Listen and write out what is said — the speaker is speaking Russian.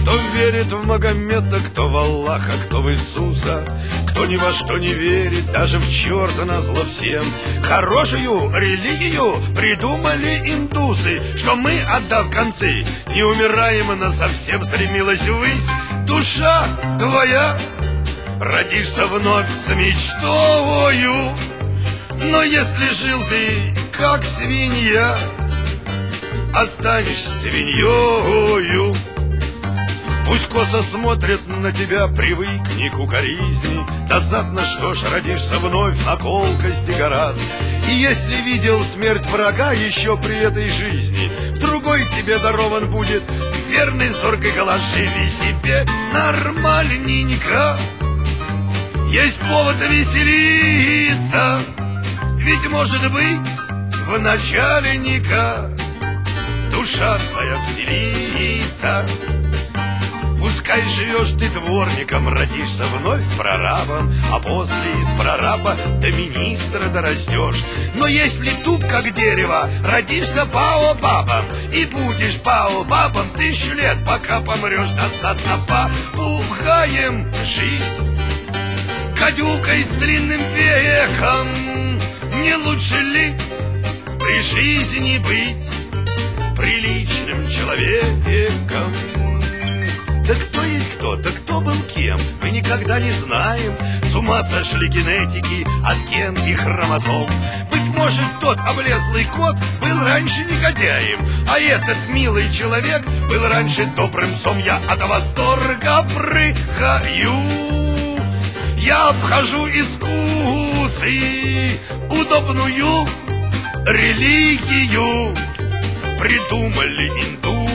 Кто верит в Магомета, кто в Аллаха, кто в Иисуса, кто ни во что не верит, даже в черта назло всем. Хорошую религию придумали индусы, что мы, отдав концы, не умираем, но совсем стремилась ввысь. Душа твоя, родишься вновь с мечтою, но если жил ты как свинья, останешься свиньёю. Пусть косо смотрят на тебя, привыкни к укоризни. Досадно, что ж, родишься вновь на колкости гораздо. И если видел смерть врага еще при этой жизни, в другой тебе дарован будет верный зоркий глаз. Живи себе нормальненько, есть повод веселиться, ведь, может быть, в начальника душа твоя вселится. Пускай живешь ты дворником, родишься вновь прорабом, а после из прораба до министра дорастешь. Но если туп как дерево, родишься баобабом, и будешь баобабом 1000 лет, пока помрешь. Досадно попугаем жить, гадюкой с длинным веком. Не лучше ли при жизни быть приличным человеком? Да кто есть кто, да кто был кем, мы никогда не знаем. С ума сошли генетики от ген и хромозом. Быть может, тот облезлый кот был раньше негодяем, а этот милый человек был раньше добрым псом. Я от восторга прыгаю, я обхожу искусы, удобную религию придумали индусы.